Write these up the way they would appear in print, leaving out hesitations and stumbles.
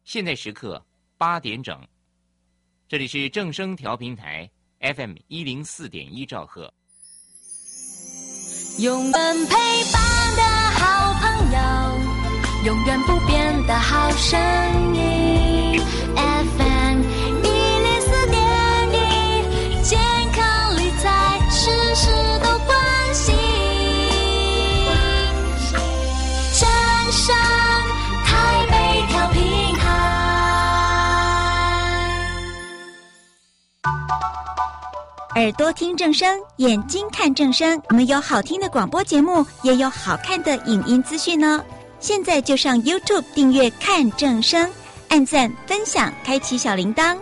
现在时刻8点整，这里是正声调频台 FM104.1兆赫。 永远陪伴的好朋友，永远不变的好声音 FM104.1，健康理财事事都关心，正声台北调频台。 耳朵听正声，眼睛看正声，我们有好听的广播节目，也有好看的影音资讯哦。现在就上 YouTube 订阅看正声，按赞分享，开启小铃铛。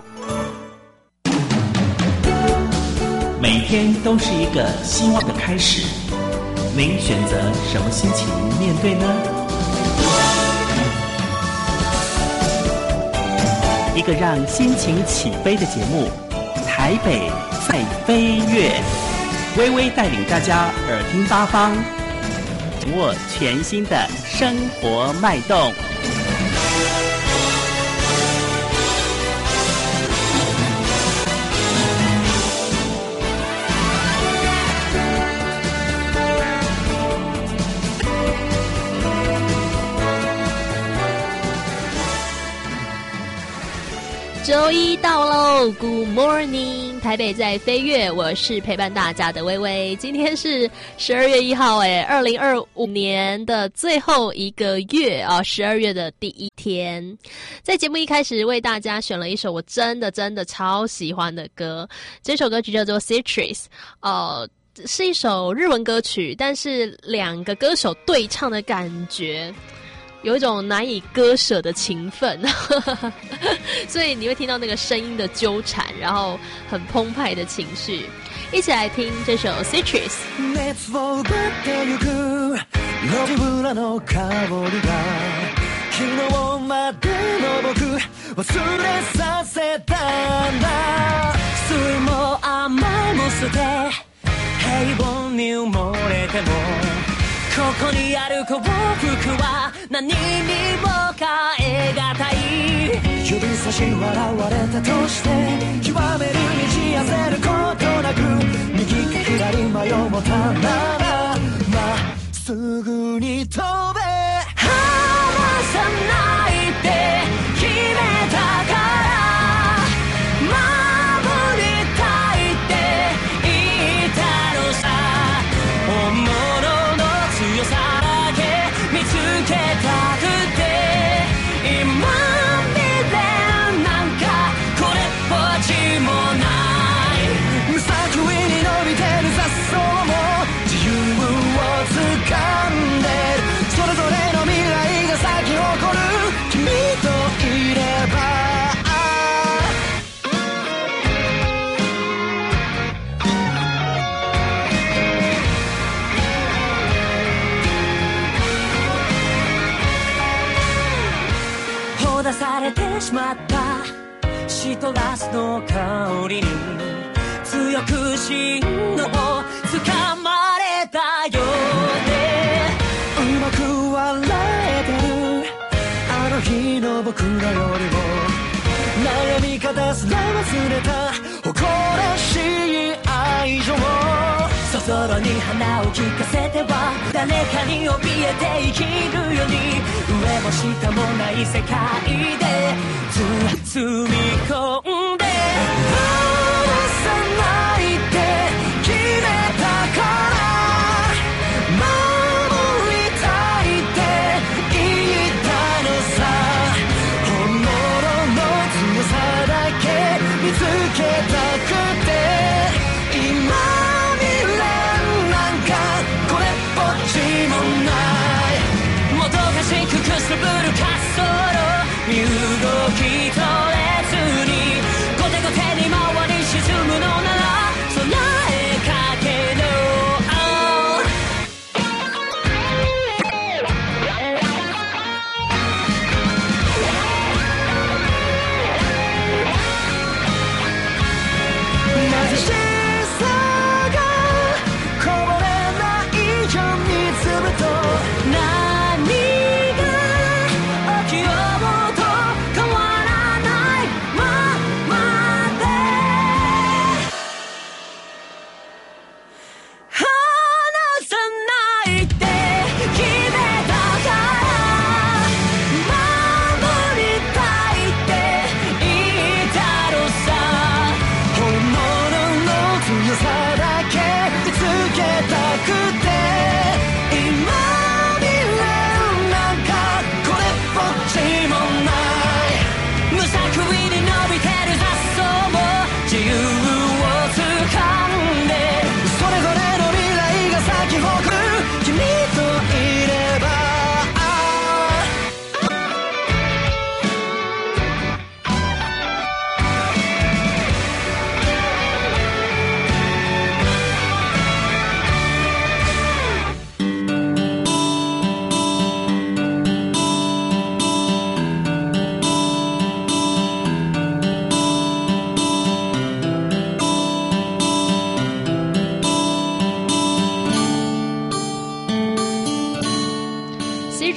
每天都是一个希望的开始，您选择什么心情面对呢？一个让心情起飞的节目，台北在飞跃，微微带领大家耳听八方，掌握全新的生活脉动。 周一到喽 ，Good morning， 台北在飞跃，我是陪伴大家的微微。今天是12月1号，2025年的最后一个月啊，12月的第一天。在节目一开始为大家选了一首我真的超喜欢的歌，这首歌曲叫做 Citrus， 是一首日文歌曲，但是两个歌手对唱的感觉。有一种难以割舍的情分所以你会听到那个声音的纠缠，然後很澎湃的情緒。一起來聽這首 Citrus。 熱を奪ってゆく路地裏の香りが昨日までの僕忘れさせたんだ。酸も甘いも捨て平凡に埋もれてもここにある幸福は何にも代え難い。指差し笑われたとして極めるにじやせることなく右か左迷もたならまっすぐに飛べ。離さないって決めたから守りたいって言ったのさ。本物強さだけ見つけたくて今未練なんかこれっぽっちもない無作為に伸びてる雑草も自由を掴んでる。それぞれの未来が咲き誇る君といれば。出されてしまったシトラスの香りに強く心を掴まれたようでうまく笑えてるあの日の僕らよりも悩み方すら忘れた誇らしい愛情そぞろに花を聞かせては誰かに怯えて生きるように上も下もない世界で包み込んで離さないって決めたから守りたいって言ったのさ。本物の強さだけ見つけたくて今これっぽっちもないもどかしくくすぶる滑走路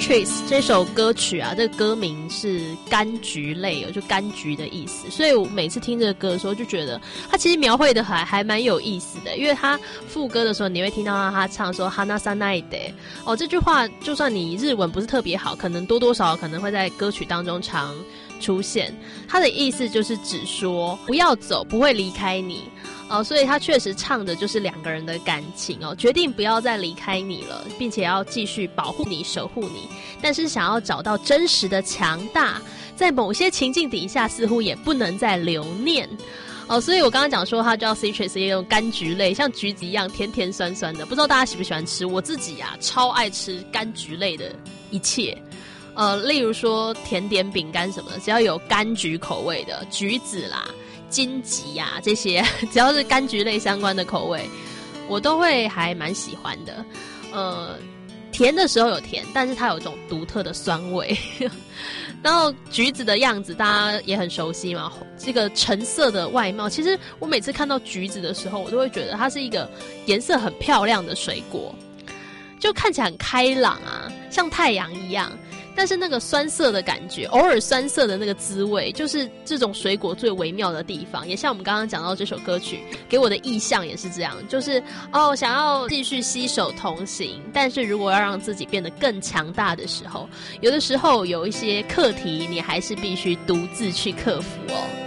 Citrus 这首歌曲啊，这个歌名是柑橘类就柑橘的意思，所以我每次听这个歌的时候就觉得它其实描绘的还蛮有意思的，因为它副歌的时候你会听到他唱说 Hana Sanaide 这句话就算你日文不是特别好，可能多多少少可能会在歌曲当中常出现，它的意思就是指说不要走，不会离开你所以他确实唱的就是两个人的感情决定不要再离开你了，并且要继续保护你守护你，但是想要找到真实的强大，在某些情境底下似乎也不能再留念所以我刚刚讲说它叫 citrus 也有柑橘类，像橘子一样甜甜酸酸的，不知道大家喜不喜欢吃，我自己超爱吃柑橘类的一切例如说甜点饼干什么的，只要有柑橘口味的橘子啦荆棘这些只要是柑橘类相关的口味我都会还蛮喜欢的甜的时候有甜，但是它有一种独特的酸味然后橘子的样子大家也很熟悉嘛，这个橙色的外貌，其实我每次看到橘子的时候我都会觉得它是一个颜色很漂亮的水果，就看起来很开朗像太阳一样，但是那个酸涩的感觉，偶尔酸涩的那个滋味，就是这种水果最微妙的地方。也像我们刚刚讲到这首歌曲给我的意象也是这样，就是想要继续携手同行，但是如果要让自己变得更强大的时候，有的时候有一些课题你还是必须独自去克服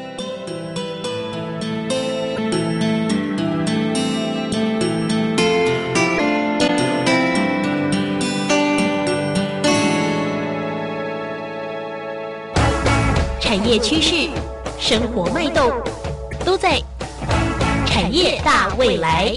产业趋势、生活脉动，都在产业大未来。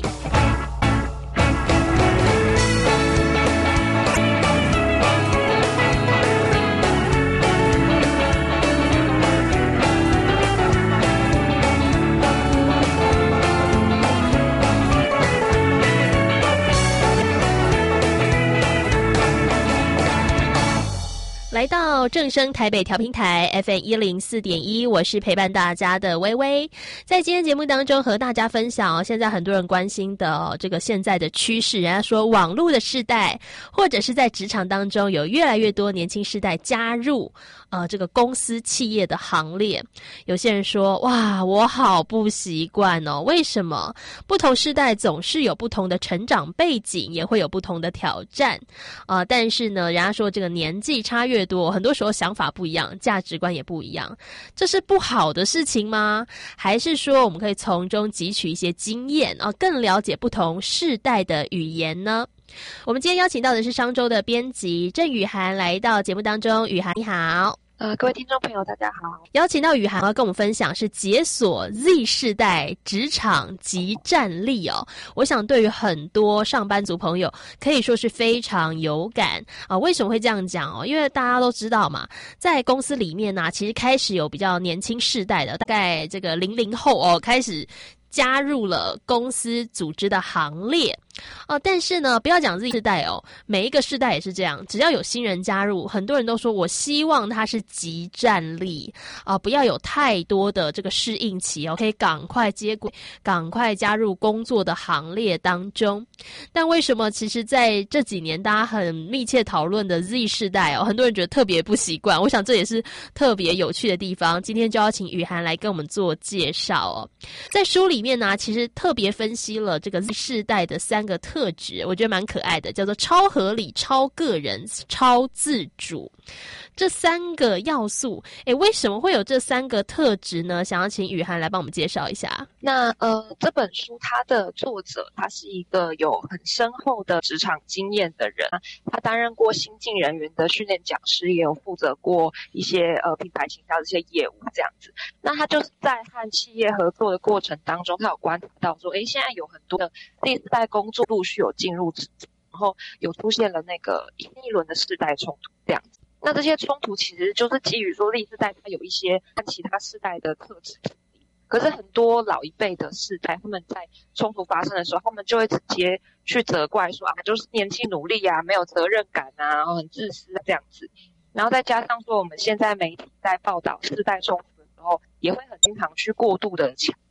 来到正声台北调频台 FM104.1， 我是陪伴大家的微微。在今天节目当中和大家分享现在很多人关心的这个现在的趋势，人家说网络的世代，或者是在职场当中有越来越多年轻世代加入这个公司企业的行列。有些人说哇，我好不习惯为什么？不同世代总是有不同的成长背景，也会有不同的挑战但是呢，人家说这个年纪差越多，很多时候想法不一样，价值观也不一样，这是不好的事情吗？还是说我们可以从中汲取一些经验更了解不同世代的语言呢？我们今天邀请到的是商周的编辑郑雨涵来到节目当中。雨涵你好。 各位听众朋友大家好。 邀请到雨涵跟我们分享是解锁 Z 世代职场即战力我想对于很多上班族朋友可以说是非常有感为什么会这样讲因为大家都知道嘛，在公司里面其实开始有比较年轻世代的，大概这个00后开始加入了公司组织的行列但是呢，不要讲Z世代每一个世代也是这样，只要有新人加入，很多人都说我希望他是即战力不要有太多的这个适应期可以赶快接轨，赶快加入工作的行列当中。但为什么其实在这几年大家很密切讨论的 Z 世代很多人觉得特别不习惯，我想这也是特别有趣的地方。今天就要请雨涵来跟我们做介绍在书里面呢，其实特别分析了这个 Z 世代的3个特质，我觉得蛮可爱的，叫做超合理、超个人、超自主。这3个要素为什么会有这3个特质呢？想要请雨涵来帮我们介绍一下。 那这本书它的作者他是一个有很深厚的职场经验的人，他担任过新进人员的训练讲师，也有负责过一些品牌行销的一些业务这样子。那他就是在和企业合作的过程当中，他有观察到说现在有很多的第四代工作陆续有进入职场，然后有出现了那个新一轮的世代冲突这样子。那这些冲突其实就是基于说第四代它有一些和其他世代的特质，可是很多老一辈的世代他们在冲突发生的时候，他们就会直接去责怪说就是年轻努力没有责任感然后很自私这样子。然后再加上说我们现在媒体在报道世代冲突的时候，也会很经常去过度的强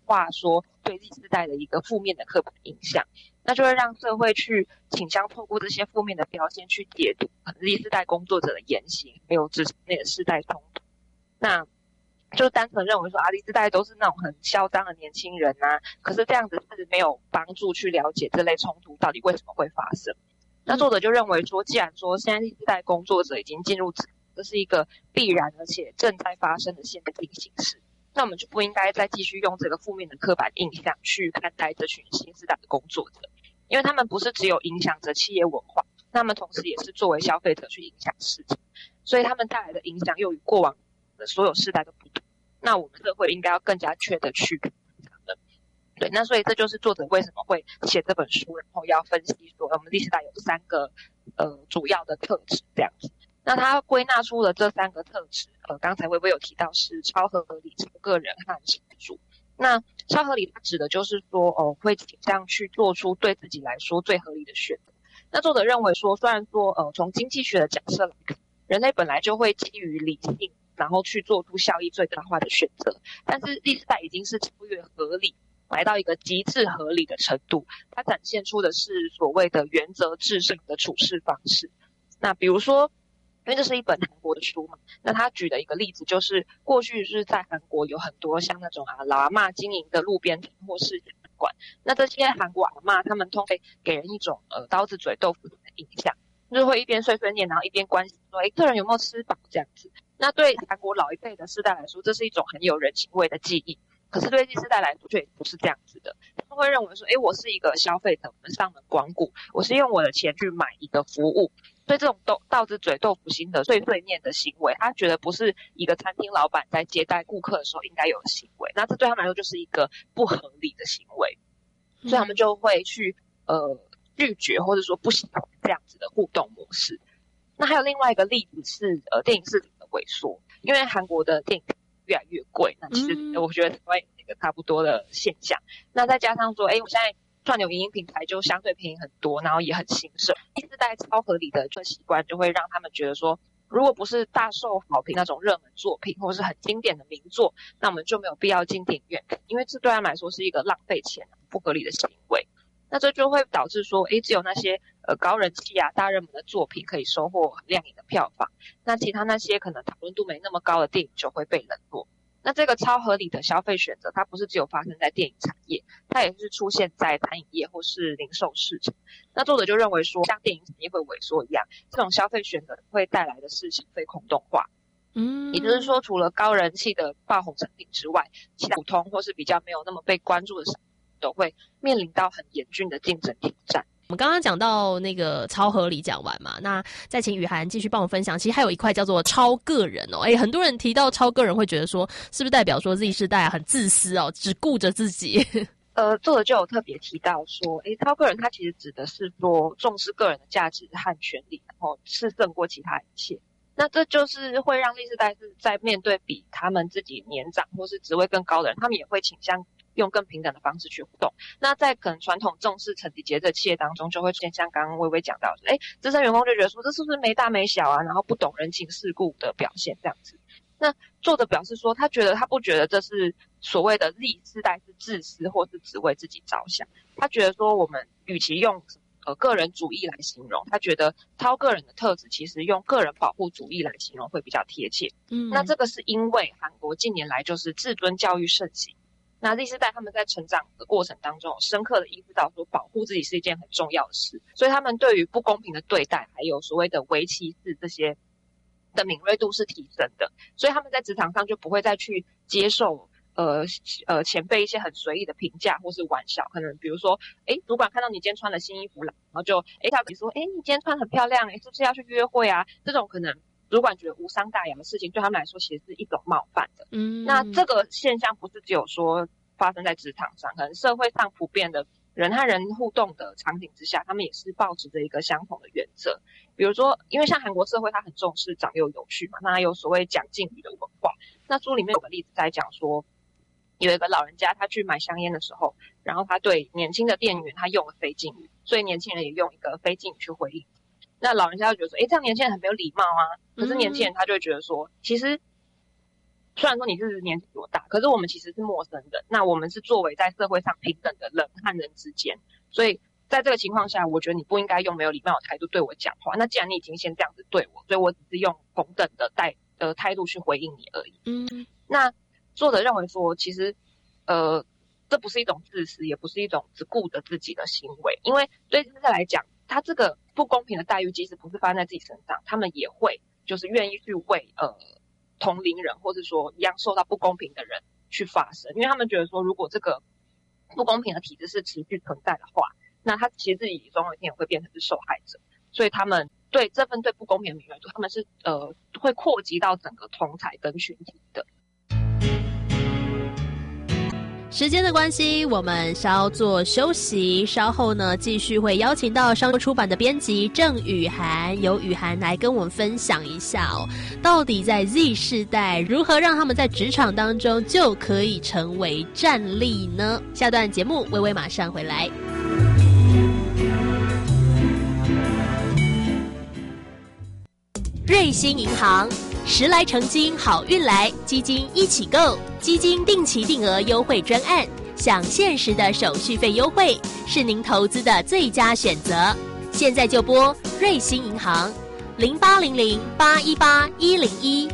化说对 Z 世代的一个负面的刻板印象，那就会让社会去倾向透过这些负面的标签去解读Z 世代工作者的言行，还有职场内的世代冲突。那就单纯认为说Z 世代都是那种很嚣张的年轻人啊，可是这样子是没有帮助去了解这类冲突到底为什么会发生。那作者就认为说，既然说现在Z 世代工作者已经进入职场，这是一个必然而且正在发生的现进形势，那我们就不应该再继续用这个负面的刻板印象去看待这群新世代的工作者，因为他们不是只有影响着企业文化，他们同时也是作为消费者去影响市场，所以他们带来的影响又与过往的所有世代都不同。那我们社会应该要更加确的去看他们。对，那所以这就是作者为什么会写这本书，然后要分析说我们Z世代有3个主要的特质这样子。那他归纳出了这3个特质，刚才微微有提到是超合理、超个人和自主。那超合理它指的就是说会倾向去做出对自己来说最合理的选择。那作者认为说，虽然说从经济学的假设来看，人类本来就会基于理性然后去做出效益最大化的选择，但是Z世代已经是超越合理，来到一个极致合理的程度，它展现出的是所谓的原则至上的处事方式。那比如说，因为这是一本韩国的书嘛，那他举的一个例子就是过去是在韩国有很多像那种老阿嬷经营的路边摊或是餐馆，那这些韩国阿嬷他们通常给人一种刀子嘴豆腐的印象，就是会一边碎碎念，然后一边关心说客人有没有吃饱这样子。那对韩国老一辈的世代来说，这是一种很有人情味的记忆，可是对Z世代来说却不是这样子的。他们会认为说我是一个消费者，我们上门光顾，我是用我的钱去买一个服务，所以这种刀子嘴豆腐心的碎碎念的行为，他觉得不是一个餐厅老板在接待顾客的时候应该有的行为，那这对他们来说就是一个不合理的行为，所以他们就会去拒绝或者说不喜欢这样子的互动模式。那还有另外一个例子是电影市场的萎缩，因为韩国的电影越来越贵，那其实我觉得台湾也是一个差不多的现象。那再加上说我现在串流影音平台就相对便宜很多，然后也很兴盛，Z世代超合理的这习惯就会让他们觉得说，如果不是大受好评那种热门作品或是很经典的名作，那我们就没有必要进电影院看，因为这对他们来说是一个浪费钱不合理的行为。那这就会导致说只有那些高人气大热门的作品可以收获很亮眼的票房，那其他那些可能讨论度没那么高的电影就会被冷落。那这个超合理的消费选择，它不是只有发生在电影产业，它也是出现在餐饮业或是零售市场。那作者就认为说，像电影产业会萎缩一样，这种消费选择会带来的是消费空洞化。也就是说，除了高人气的爆红产品之外，其他普通或是比较没有那么被关注的产品都会面临到很严峻的竞争挑战。 我们刚刚讲到那个超合理讲完嘛，那再请雨涵继续帮我分享。其实还有一块叫做超个人很多人提到超个人会觉得说，是不是代表说 Z 世代很自私只顾着自己？ 作者就有特别提到说，超个人它其实指的是说重视个人的价值和权利，然后是胜过其他一切。那这就是会让Z世代是在面对比他们自己年长或是职位更高的人，他们也会倾向用更平等的方式去互动。那在可能传统重视层级节制的企业当中，就会出现像刚刚微微讲到的，资深员工就觉得说这是不是没大没小啊，然后不懂人情世故的表现这样子。那作者表示说，他不觉得这是所谓的 Z 世代是自私或是只为自己着想，他觉得说我们与其用个人主义来形容，他觉得超个人的特质其实用个人保护主义来形容会比较贴切。那这个是因为韩国近年来就是自尊教育盛行，那Z世代他们在成长的过程当中深刻的意识到说保护自己是一件很重要的事，所以他们对于不公平的对待还有所谓的微歧视这些的敏锐度是提升的，所以他们在职场上就不会再去接受前辈一些很随意的评价或是玩笑，可能比如说主管看到你今天穿了新衣服了，然后就他比如说你今天穿很漂亮，是不是要去约会啊，这种可能主管觉得无伤大雅的事情对他们来说其实是一种冒犯的。那这个现象不是只有说发生在职场上，可能社会上普遍的人和人互动的场景之下，他们也是抱持着一个相同的原则。比如说因为像韩国社会它很重视长幼有序嘛，那有所谓讲敬语的文化。那书里面有个例子在讲说，有一个老人家他去买香烟的时候，然后他对年轻的店员他用了非敬语，所以年轻人也用一个非敬语去回应。那老人家就觉得说这样年轻人很没有礼貌啊，可是年轻人他就会觉得说其实虽然说你是年纪比我大，可是我们其实是陌生人，那我们是作为在社会上平等的人和人之间，所以在这个情况下，我觉得你不应该用没有礼貌的态度对我讲话。那既然你已经先这样子对我，所以我只是用同等的态度去回应你而已。那作者认为说，其实这不是一种自私，也不是一种只顾着自己的行为，因为对这个来讲，他这个不公平的待遇，即使不是发生在自己身上，他们也会就是愿意去为同龄人或者说一样受到不公平的人去发声，因为他们觉得说，如果这个不公平的体制是持续存在的话，那他其实自己总有一天也会变成是受害者，所以他们对这份对不公平的敏锐度，他们是会扩及到整个同侪跟群体的。 时间的关系，我们稍作休息，稍后呢继续会邀请到商周出版的编辑郑雨涵，由雨涵来跟我们分享一下到底在 Z 世代如何让他们在职场当中就可以成为战力呢？下段节目微微马上回来。瑞星银行时来成金好运来，基金一起购，基金定期定额优惠专案，享限时的手续费优惠，是您投资的最佳选择。现在就拨瑞星银行0800818101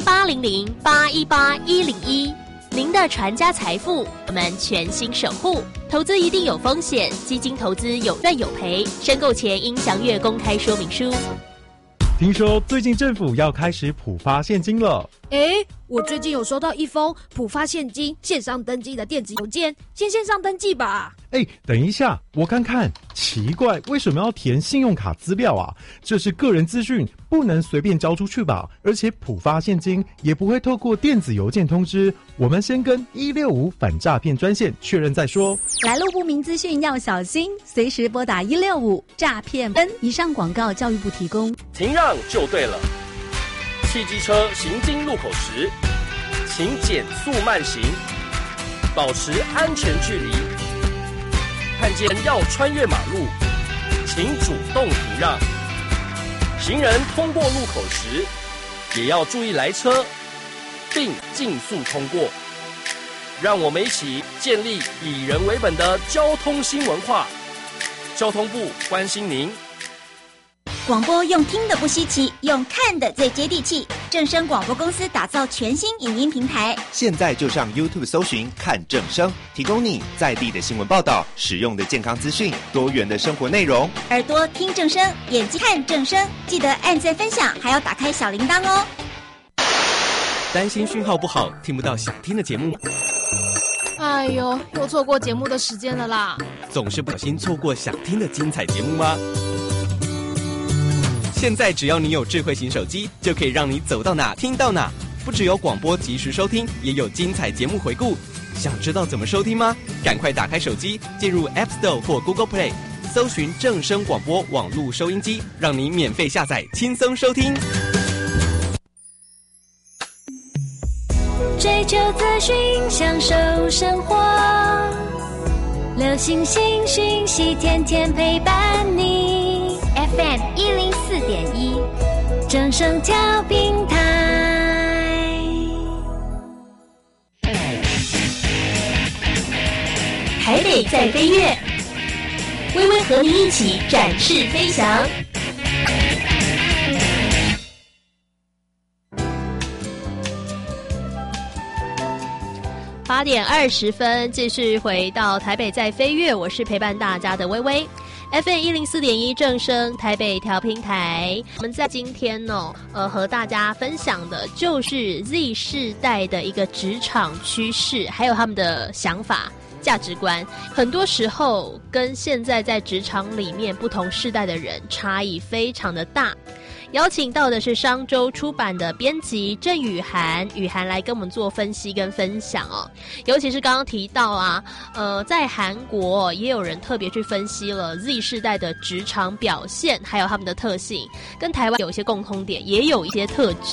0800818101，您的传家财富，我们全心守护。投资一定有风险，基金投资有赚有赔，申购前应详阅公开说明书。 听说最近政府要开始普发现金了。 我最近有收到一封普发现金线上登记的电子邮件，先线上登记吧。 等一下，我看看，奇怪，为什么要填信用卡资料啊？这是个人资讯，不能随便交出去吧？而且普发现金也不会透过电子邮件通知，我们先跟165反诈骗专线确认再说。 来路不明资讯要小心，随时拨打165诈骗分。以上广告教育部提供。 停让就对了。汽机车行经路口时，请减速慢行，保持安全距离。看见要穿越马路，请主动停让。行人通过路口时，也要注意来车，并尽速通过。让我们一起建立以人为本的交通新文化。交通部关心您。 广播用听的不稀奇，用看的最接地气。正声广播公司打造全新影音平台， 现在就上 YouTube 搜寻看正声，提供你在地的新闻报道、实用的健康资讯、多元的生活内容。 耳朵听正声，眼睛看正声，记得按赞分享，还要打开小铃铛哦。 担心讯号不好，听不到想听的节目？ 哎呦，又错过节目的时间了啦！ 总是不小心错过想听的精彩节目吗？现在只要你有智慧型手机，就可以让你走到哪听到哪。不只有广播及时收听，也有精彩节目回顾。想知道怎么收听吗？赶快打开手机，进入 App Store 或 Google Play， 搜寻正声广播网络收音机，让你免费下载，轻松收听。 追求资讯，享受生活，流行新讯息，天天陪伴你。FM 104.1，正声调频台。 台北在飞跃，微微和你一起展翅飞翔。8点20分，继续回到台北在飞跃，我是陪伴大家的微微。FM 104.1正声台北调频台，我们在今天和大家分享的就是 Z 世代的一个职场趋势，还有他们的想法、价值观，很多时候跟现在在职场里面不同世代的人差异非常的大。邀请到的是商周出版的编辑郑雨涵，雨涵来跟我们做分析跟分享尤其是刚刚提到在韩国也有人特别去分析了 Z 世代的职场表现，还有他们的特性，跟台湾有一些共通点，也有一些特质。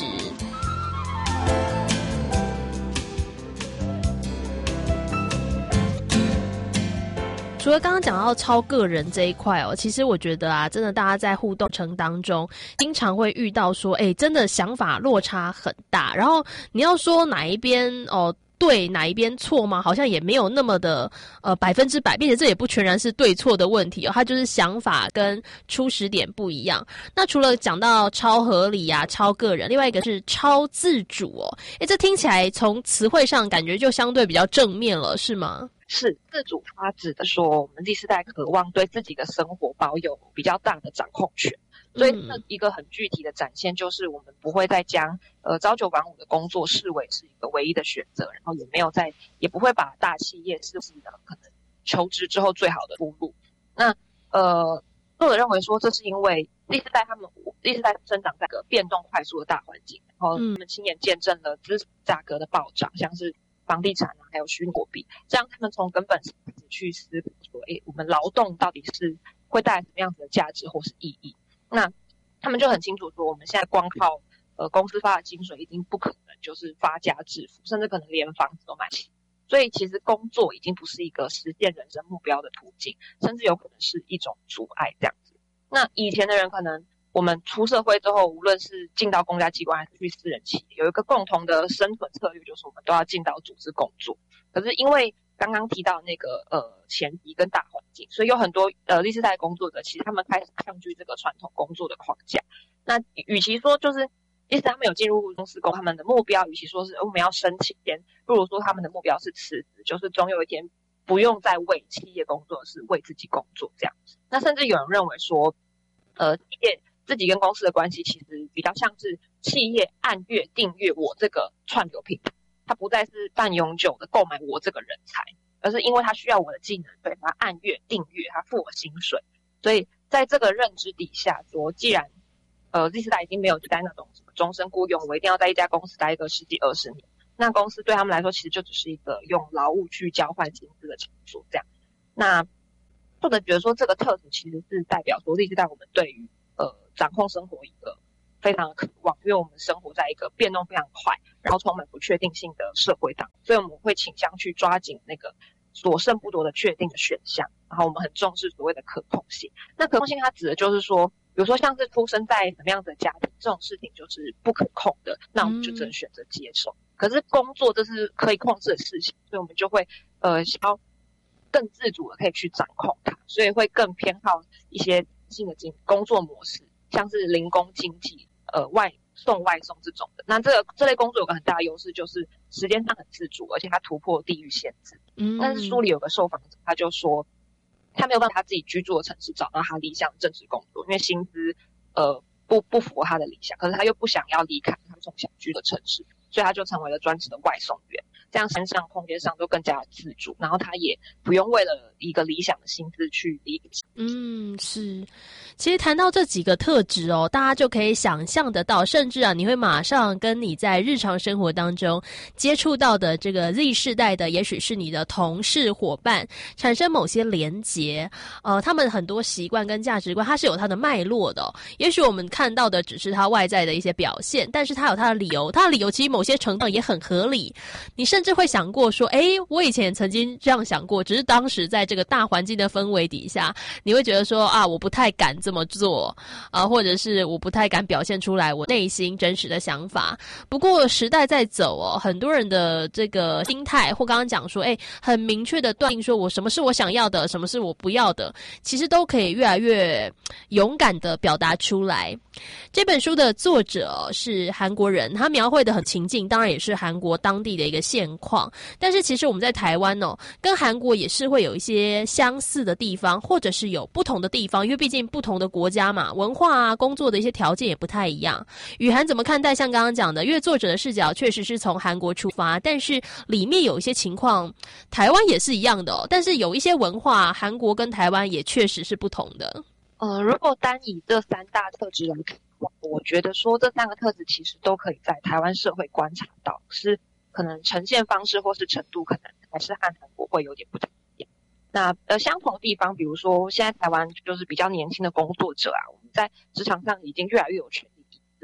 除了刚刚讲到超个人这一块哦，其实我觉得啊，真的大家在互动程当中，经常会遇到说，真的想法落差很大，然后你要说哪一边对哪一边错吗？好像也没有那么的100%，并且这也不全然是对错的问题哦，它就是想法跟初始点不一样。那除了讲到超合理啊、超个人，另外一个是超自主哦。这听起来从词汇上感觉就相对比较正面了，是吗？ 是，自主发指的说，我们第四代渴望对自己的生活保有比较大的掌控权。所以这一个很具体的展现就是我们不会再将朝9晚5的工作视为是一个唯一的选择，然后也不会把大企业视为可能求职之后最好的出路。那作者认为说，这是因为第四代生长在一个变动快速的大环境，然后我们亲眼见证了资产价格的暴涨，像是房地产还有虚拟货币，这样他们从根本上去思考说，我们劳动到底是会带来什么样子的价值或是意义。那他们就很清楚说，我们现在光靠公司发的薪水已经不可能就是发家致富，甚至可能连房子都买不起。所以其实工作已经不是一个实现人生目标的途径，甚至有可能是一种阻碍这样子。那以前的人可能我们出社会之后，无论是进到公家机关还是去私人企业，有一个共同的生存策略，就是我们都要进到组织工作。可是因为刚刚提到那个前提跟大环境，所以有很多第四代工作者，其实他们开始抗拒这个传统工作的框架。那与其说就是其实他们有进入公司工，他们的目标与其说是我们要升迁，不如说他们的目标是辞职，就是总有一天不用再为企业工作，是为自己工作这样。那甚至有人认为说企业自己跟公司的关系其实比较像是企业按月订阅我这个串流平台，它不再是半永久的购买我这个人才，而是因为它需要我的技能，所以它按月订阅，它付我薪水。所以在这个认知底下说，既然第四代已经没有在那种什么终身雇佣，我一定要在一家公司待个10几20年，那公司对他们来说其实就只是一个用劳务去交换薪资的场所这样。那作者觉得说，这个特质其实是代表说第四代我们对于掌控生活一个非常的渴望，因为我们生活在一个变动非常快，然后充满不确定性的社会当中，所以我们会倾向去抓紧那个所剩不多的确定的选项，然后我们很重视所谓的可控性。那可控性它指的就是说，比如说像是出生在什么样的家庭，这种事情就是不可控的，那我们就只能选择接受。可是工作这是可以控制的事情，所以我们就会想要更自主的可以去掌控它，所以会更偏好一些新的工作模式，像是零工经济、外送这种的。那这类工作有个很大的优势，就是时间上很自主，而且它突破地域限制。但是书里有个受访者，他就说他没有办法他自己居住的城市找到他理想的正职工作，因为薪资不符合他的理想，可是他又不想要离开他从小居的城市，所以他就成为了专职的外送员。这样身上空间上都更加自主，然后他也不用为了一个理想的薪资去离开。 是。其实谈到这几个特质哦，大家就可以想象得到，甚至你会马上跟你在日常生活当中接触到的这个 Z 世代的，也许是你的同事伙伴，产生某些连结。他们很多习惯跟价值观，它是有它的脉络的也许我们看到的只是它外在的一些表现，但是它有它的理由，它的理由其实某些程度也很合理。你甚至会想过说，我以前曾经这样想过，只是当时在这个大环境的氛围底下，你会觉得说我不太敢这么做或者是我不太敢表现出来我内心真实的想法。不过时代在走很多人的这个心态或刚刚讲说很明确的断定说我什么是我想要的，什么是我不要的，其实都可以越来越勇敢的表达出来。这本书的作者是韩国人，他描绘的很情境，当然也是韩国当地的一个现况，但是其实我们在台湾跟韩国也是会有一些相似的地方，或者是有不同的地方，因为毕竟不同的国家嘛，文化工作的一些条件也不太一样。雨涵怎么看待像刚刚讲的，因为作者的视角确实是从韩国出发，但是里面有一些情况台湾也是一样的但是有一些文化韩国跟台湾也确实是不同的。 如果单以这3大特质来看，我觉得说这3个特质其实都可以在台湾社会观察到，是可能呈现方式或是程度可能还是和韩国会有点不太一样。那相同的地方，比如说现在台湾就是比较年轻的工作者我们在职场上已经越来越有权利意识，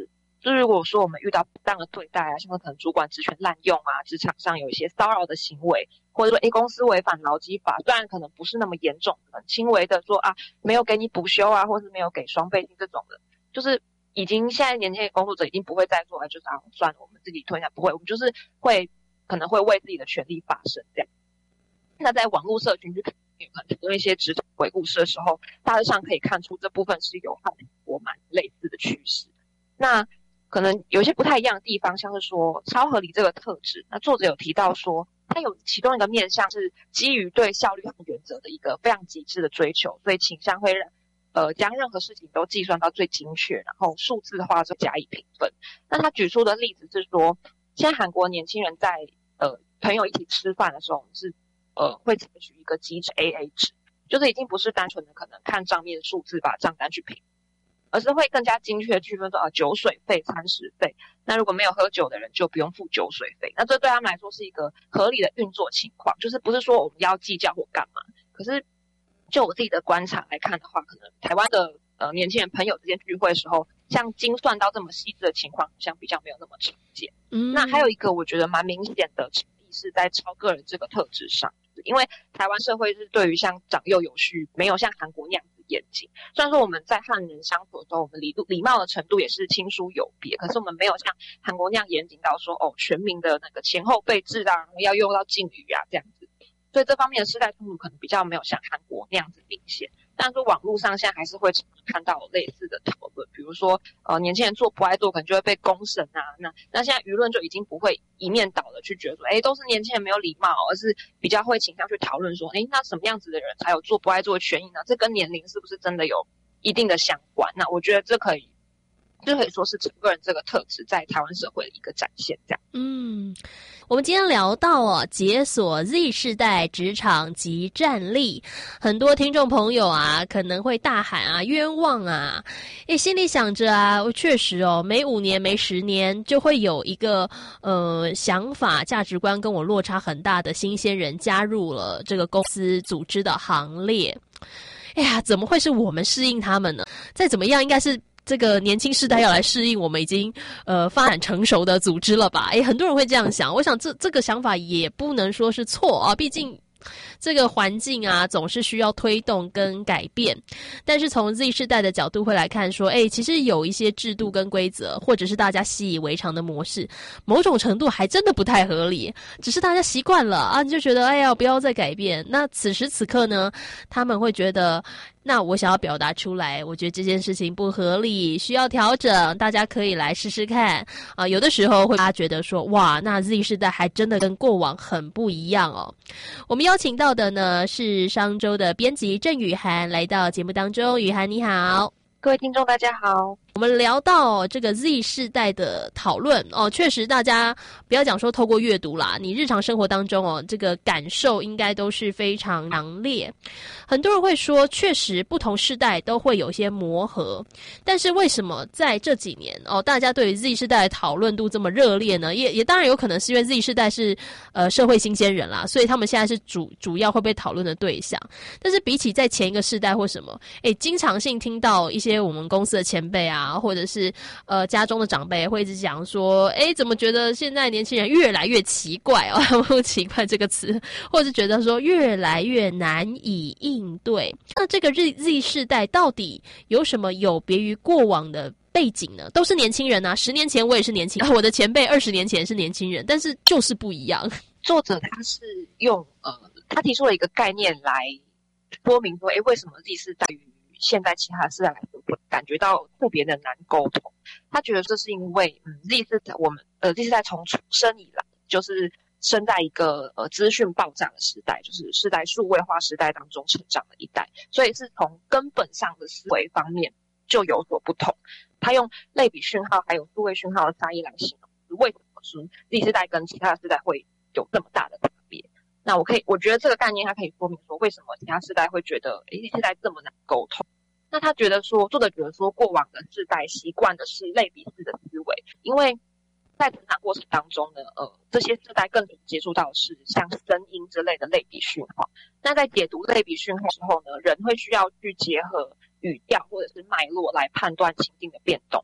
就是如果说我们遇到不当的对待啊，像是可能主管职权滥用啊，职场上有一些骚扰的行为，或者说公司违反劳基法，虽然可能不是那么严重，很轻微的说啊没有给你补休啊，或是没有给双倍薪这种的，就是已经现在年轻的工作者已经不会再说就是算了我们自己吞下，不会，我们就是可能会为自己的权利发声这样。那在网络社群去看很多一些职场鬼故事的时候，大致上可以看出这部分是有和美国蛮类似的趋势。那可能有一些不太一样的地方，像是说超合理这个特质，那作者有提到说它有其中一个面向是基于对效率和原则的一个非常极致的追求，所以倾向会将任何事情都计算到最精确，然后数字化就加以评分。那他举出的例子是说，现在韩国年轻人在朋友一起吃饭的时候，我们是会采取一个机制 AA 制，就是已经不是单纯的可能看账面数字把账单去评，而是会更加精确的区分说酒水费、餐食费，那如果没有喝酒的人就不用付酒水费。那这对他们来说是一个合理的运作情况，就是不是说我们要计较或干嘛。可是就我自己的观察来看的话，可能台湾的年轻人朋友之间聚会的时候，像精算到这么细致的情况，好像比较没有那么常见。那还有一个我觉得蛮明显的差异是在超个人这个特质上，因为台湾社会是对于像长幼有序没有像韩国那样子严谨。虽然说我们在和人相处的时候，我们礼貌的程度也是亲疏有别，可是我们没有像韩国那样严谨到说全民的那个前后辈制啊，然后要用到敬语啊这样子。所以这方面的世代冲突可能比较没有像韩国那样子明显。但是网络上现在还是会看到类似的讨论，比如说年轻人做不爱做可能就会被公审啊，那现在舆论就已经不会一面倒的去觉得说都是年轻人没有礼貌，而是比较会倾向去讨论说那什么样子的人才有做不爱做的权益呢？这跟年龄是不是真的有一定的相关？那我觉得这可以说是整个人这个特质在台湾社会的一个展现这样。 我们今天聊到解锁 Z 世代职场及战力，很多听众朋友可能会大喊冤枉心里想着确实每5年每10年就会有一个想法价值观跟我落差很大的新鲜人加入了这个公司组织的行列。怎么会是我们适应他们呢？再怎么样应该是这个年轻世代要来适应我们已经发展成熟的组织了吧？很多人会这样想，我想这个想法也不能说是错毕竟这个环境总是需要推动跟改变。但是从 Z 世代的角度会来看说其实有一些制度跟规则，或者是大家习以为常的模式，某种程度还真的不太合理，只是大家习惯了你就觉得不要再改变。那此时此刻呢，他们会觉得那我想要表达出来，我觉得这件事情不合理，需要调整，大家可以来试试看有的时候会大家觉得说哇，那 Z 世代还真的跟过往很不一样我们邀请到的呢是商周的编辑郑雨涵来到节目当中。雨涵你好。 各位听众大家好。 我们聊到这个 Z 世代的讨论确实大家不要讲说透过阅读啦，你日常生活当中这个感受应该都是非常强烈。很多人会说确实不同世代都会有一些磨合，但是为什么在这几年大家对于 Z 世代的讨论度这么热烈呢？也当然有可能是因为 Z 世代是社会新鲜人啦，所以他们现在是主要会被讨论的对象。但是比起在前一个世代或什么经常性听到一些我们公司的前辈或者是家中的长辈会一直讲说怎么觉得现在年轻人越来越奇怪不奇怪这个词，或者是觉得说越来越难以应对。那这个 Z 世代到底有什么有别于过往的背景呢？都是年轻人10年前我也是年轻人，我的前辈20年前是年轻人，但是就是不一样。 作者他是用他提出了一个概念来说明说为什么 Z 世代于现在其他世代来说会感觉到特别的难沟通。他觉得这是因为Z 世代从出生以来就是生在一个资讯爆炸的时代，就是世代数位化时代当中成长的一代，所以是从根本上的思维方面就有所不同。他用类比讯号还有数位讯号的差异来形容为什么说 Z 世代跟其他的世代会有这么大的差别。那我觉得这个概念它可以说明说为什么其他世代会觉得Z 世代这么难沟通。那他觉得说，作者觉得说过往的世代习惯的是类比式的思维，因为在成长过程当中呢这些世代更接触到的是像声音之类的类比讯号。那在解读类比讯号之后呢，人会需要去结合语调或者是脉络来判断情境的变动，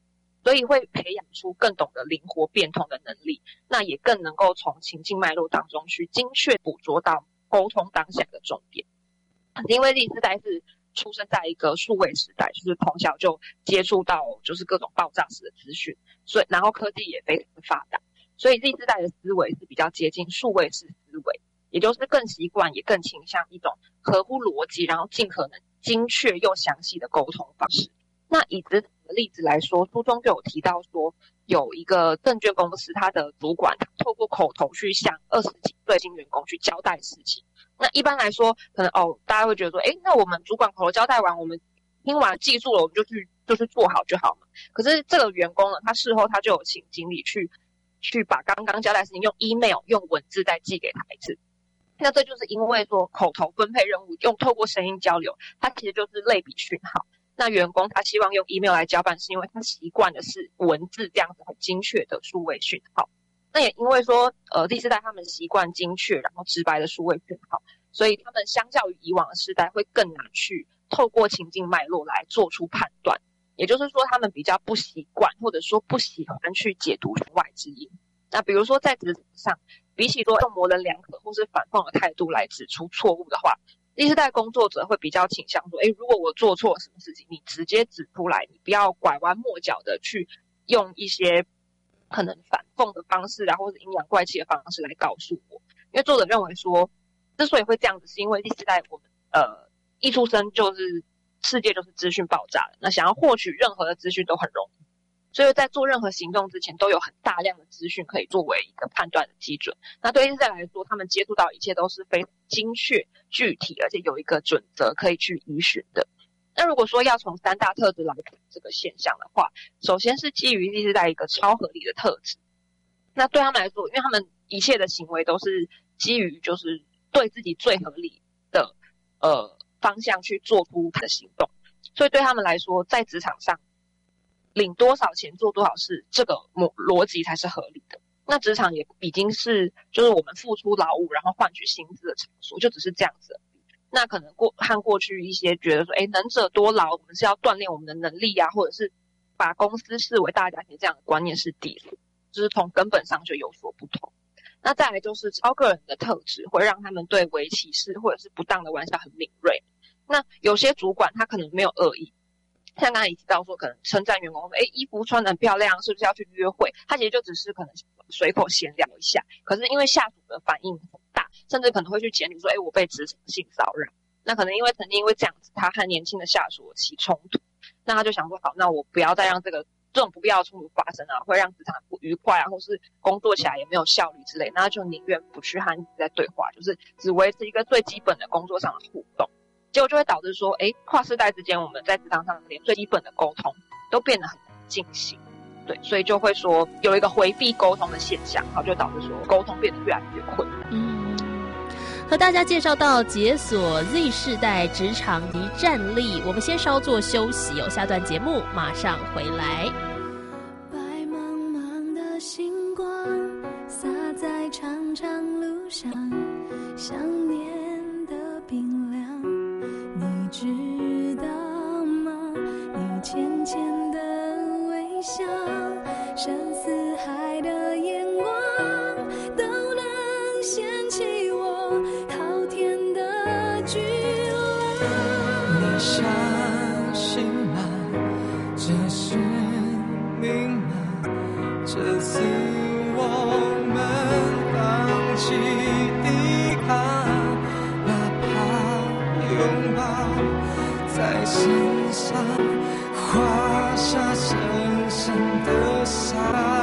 所以会培养出更懂得灵活变通的能力，那也更能够从情境脉络当中去精确捕捉到沟通当下的重点。因为第四代是出生在一个数位时代，就是从小就接触到就是各种爆炸式的资讯，所以然后科技也非常的发达，所以第四代的思维是比较接近数位式思维，也就是更习惯也更倾向一种合乎逻辑，然后尽可能精确又详细的沟通方式。那以职场的例子来说，书中就有提到说，有一个证券公司，他的主管透过口头去向20几岁新员工去交代事情。那一般来说，可能大家会觉得说，那我们主管口头交代完，我们听完记住了，我们就去做好就好嘛。可是这个员工呢，他事后他就有请经理去把刚刚交代的事情用 email 用文字再寄给他一次。那这就是因为说口头分配任务透过声音交流，它其实就是类比讯号。那员工他希望用 email 来交办，是因为他习惯的是文字这样子很精确的数位讯号。那也因为说第四代他们习惯精确然后直白的数位讯号，所以他们相较于以往的世代会更难去透过情境脉络来做出判断。也就是说他们比较不习惯或者说不喜欢去解读弦外之音。那比如说在职场上，比起说用模棱两可或是反讽的态度来指出错误的话，第四代工作者会比较倾向说，如果我做错了什么事情，你直接指出来，你不要拐弯抹角的去用一些可能反讽的方式啊，或者阴阳怪气的方式来告诉我。因为作者认为说，之所以会这样子，是因为第四代我们一出生就是世界就是资讯爆炸了，那想要获取任何的资讯都很容易，所以在做任何行动之前都有很大量的资讯可以作为一个判断的基准。那对第四代来说，他们接触到一切都是非常精确具体，而且有一个准则可以去依循的。那如果说要从3大特质来看这个现象的话，首先是基于第四代一个超合理的特质。那对他们来说，因为他们一切的行为都是基于就是对自己最合理的方向去做出的行动，所以对他们来说，在职场上领多少钱做多少事，这个逻辑才是合理的。那职场也已经是就是我们付出劳务然后换取薪资的场所，就只是这样子而已。那可能和过去一些觉得说能者多劳，我们是要锻炼我们的能力啊，或者是把公司视为大家庭这样的观念是抵触，就是从根本上就有所不同。那再来就是超个人的特质，会让他们对微歧视或者是不当的玩笑很敏锐。那有些主管他可能没有恶意，像刚才也提到说，可能称赞员工说，衣服穿得很漂亮，是不是要去约会？他其实就只是可能随口闲聊一下，可是因为下属的反应很大，甚至可能会去检举说，我被职场性骚扰。那可能曾经因为这样子，他和年轻的下属起冲突，那他就想说，好，那我不要再让这种不必要的冲突发生啊，会让职场不愉快啊，或是工作起来也没有效率之类，那他就宁愿不去和你在对话，就是只维持一个最基本的工作上的互动。结果就会导致说，跨世代之间我们在职场上连最基本的沟通都变得很难进行。对，所以就会说有一个回避沟通的现象，然后就导致说沟通变得越来越困难。 和大家介绍到解锁 Z 世代职场及战力，我们先稍作休息，下段节目马上回来。 白茫茫的星光洒在长长路上，想念的冰凉，你知道吗？你浅浅的微笑，深似海的眼光，都能掀起我滔天的巨浪。 你相信吗？这是命吗？这次我们放弃抵抗，哪怕拥抱在身上画下深深的伤。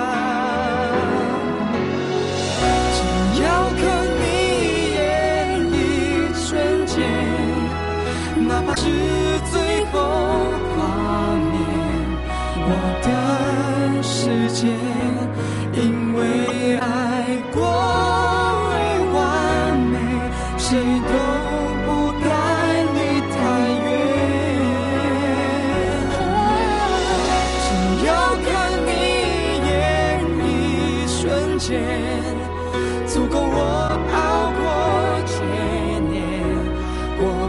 只要看你眼一瞬间，哪怕是最后画面，我的世界因为爱过而完美，谁都不该离太远。只要看你眼一瞬间，足够我熬过千年，我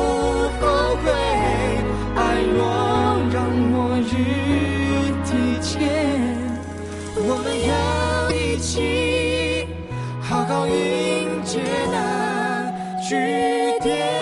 不后悔。爱若让我与地要迎接那句点。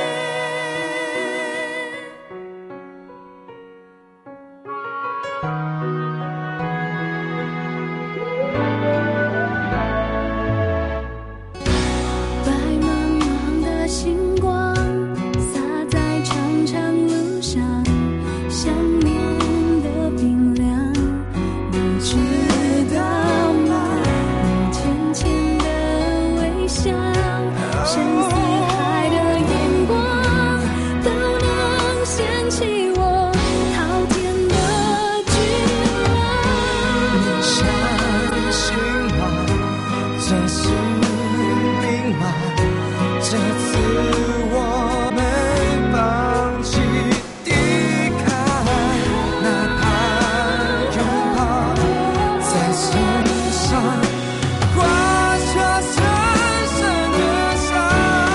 白茫茫的星光洒在长长路上，想念的冰凉，你知道吗？你浅浅的微笑，深似海的眼光，都能掀起我滔天的巨浪。 你相信吗？这是命吗？这次我没放弃抵抗，哪怕拥抱在身上画下深深的伤，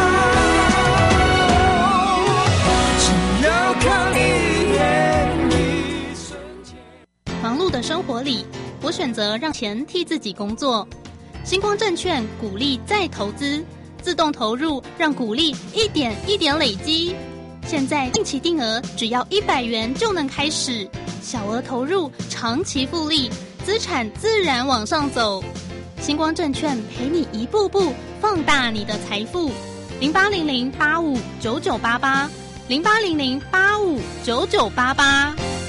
只要看一眼一瞬间。 忙碌的生活里，我选择让钱替自己工作。星光证券鼓励再投资，自动投入，让股利一点一点累积。现在定期定额只要100元就能开始，小额投入，长期复利，资产自然往上走。星光证券陪你一步步放大你的财富。0800859988，0800859988。